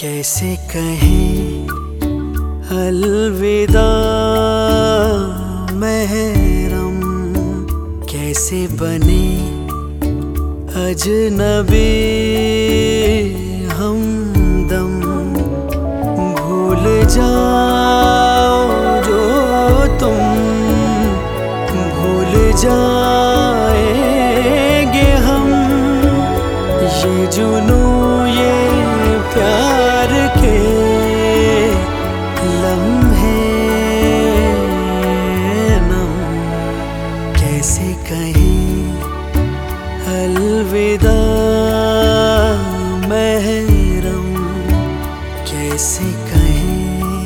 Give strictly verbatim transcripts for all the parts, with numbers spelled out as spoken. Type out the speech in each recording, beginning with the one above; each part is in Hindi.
कैसे कहें अलविदा महरम, कैसे बने अजनबी हमदम। भूल जाओ जो तुम भूल जाएंगे हम, ये जुनूं ये प्यार के लम्हे नम। कैसे कहें अलविदा महरम, कैसे कहें।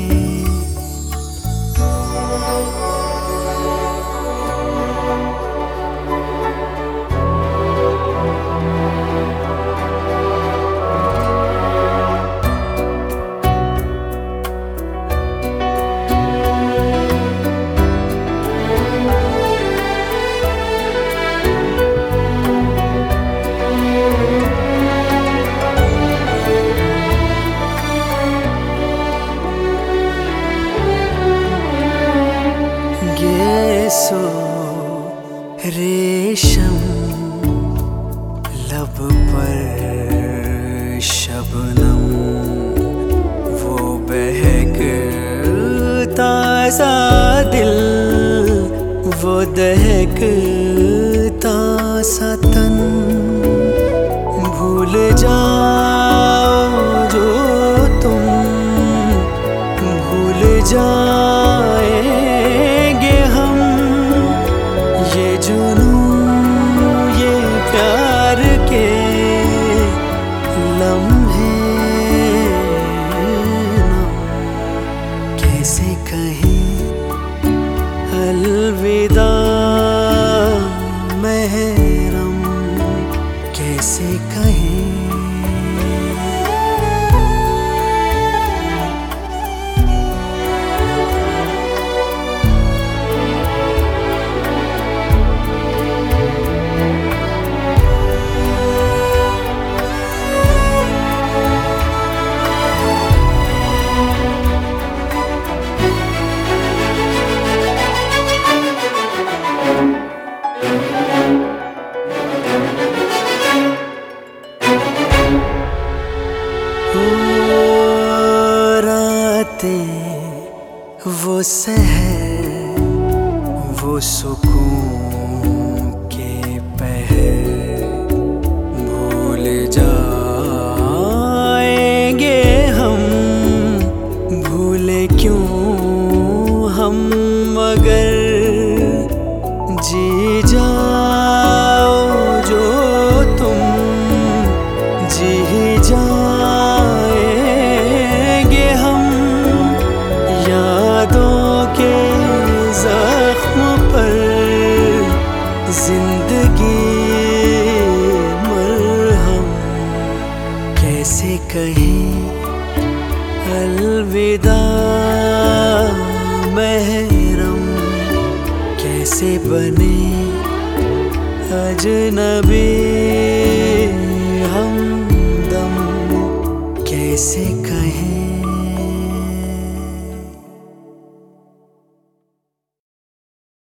सो रेशम लब पर शबनम, वो बहकता सा दिल, वो दहकता सा तन। भूल जाओ जो तुम भूल जाएंगे हम, ये जुनूं ये प्यार के लम्हे नम। कैसे कहें अलविदा महरम, कैसे कहें। वो सहर वो सुकून के पहर, भूल जाएंगे हम, भूले क्यों हम मगर। जी जाओ जो तुम जी जाएंगे हम, यादों के जख्म पर जिंदगी मरहम। कैसे कहें अलविदा महरम, कैसे बने अजनबी हमदम। कैसे